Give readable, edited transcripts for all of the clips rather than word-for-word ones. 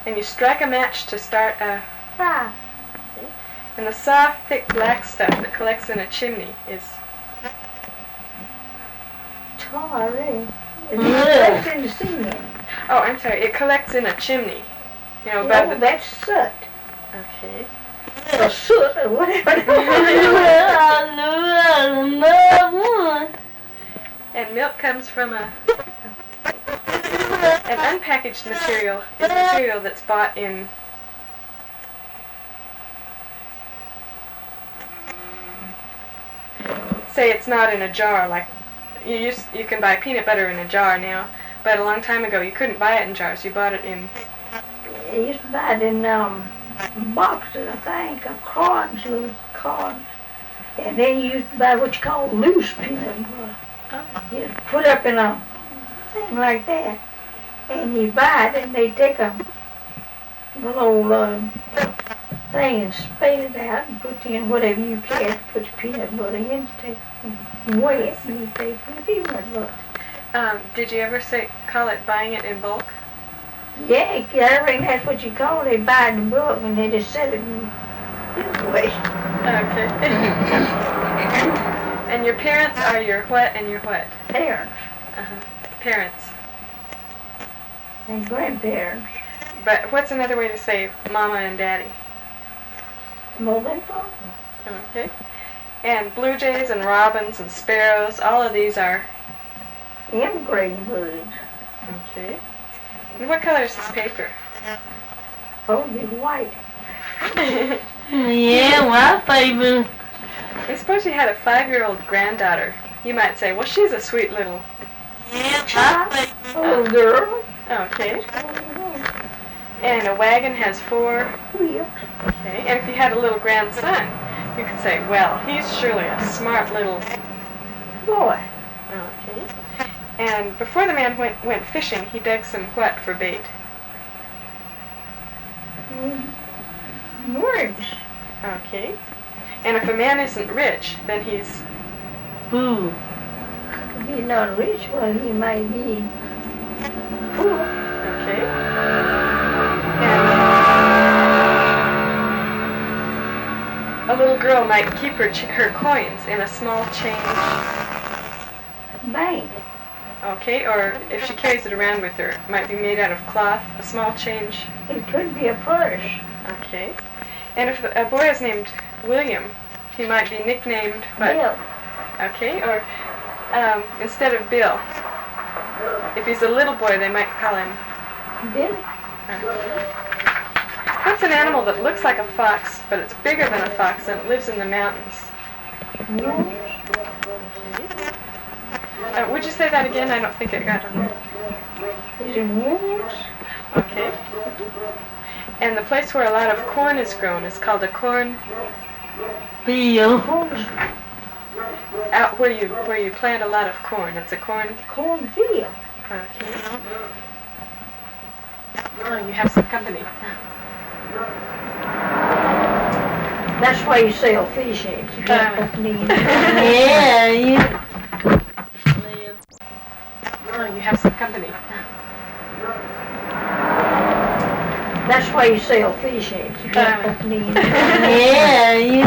And you strike a match to start a fire. And the soft, thick black stuff that collects in a chimney is tar, eh? It's collects in the cement. Oh, I'm sorry. It collects in a chimney. You know, above the... that's soot. Okay. Or soot or whatever. And milk comes from an unpackaged material is material that's bought in say it's not in a jar like you can buy peanut butter in a jar now, but a long time ago you couldn't buy it in jars. You bought it in you used to buy it in boxes, I think, of cartons, little cartons. And then you used to buy what you call loose peanut butter. Oh. You put up in a thing like that, and you buy it, and they take a little thing and spade it out and put in whatever you care to put your peanut butter in to take and weigh it, and you pay for the peanut butter. Did you ever call it buying it in bulk? Yeah, I reckon that's what you call it. They buy it in bulk, and they just sell it in this way. Okay. And your parents are your what and your what? Parents. Parents. And grandparents. But what's another way to say mama and daddy? Mother and father. Okay. And blue jays and robins and sparrows, all of these are? Emigrating birds. Okay. And what color is this paper? Probably white. Yeah, white paper. I suppose you had a 5-year-old granddaughter. You might say, well, she's a sweet little... Yeah, white paper. Little girl. Okay. And a wagon has 4 wheels. Okay. And if you had a little grandson, you could say, well, he's surely a smart little... boy. Okay. And before the man went fishing, he dug some what for bait? Worms. Okay. And if a man isn't rich, then he's... Who? If he's not rich, well, he might be poor. Okay. And a little girl might keep her coins in a small change... bank. Okay, or if she carries it around with her, it might be made out of cloth, a small change. It could be a purse. Okay. And if a boy is named William, he might be nicknamed what? Bill. Okay, or instead of Bill. If he's a little boy, they might call him Billy. What's an animal that looks like a fox, but it's bigger than a fox and it lives in the mountains? Wolves. Would you say that again? I don't think it got on there. Is it wolves? Okay. And the place where a lot of corn is grown is called a corn field. Out where you plant a lot of corn. It's a cornfield. Okay. Oh, you have some company. That's why you sell fish eggs. You got company. Yeah, you. Oh, you have some company. That's why you sell fish eggs. You got company. Yeah, you.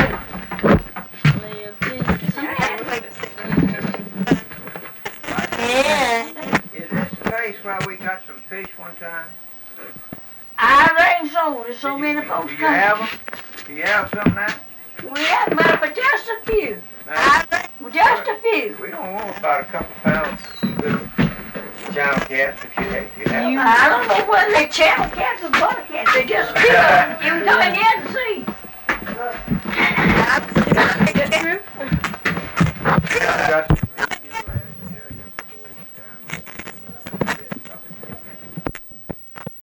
Yeah. Is this the place where we got some fish one time? I reckon so. There's so many folks Do you have them? Do you have some now? We have but just a few. Just a few. We don't want about a couple pounds little channel cats if you have them. I don't know whether they're channel cats or butter cats. They're just few. You can come in here and see.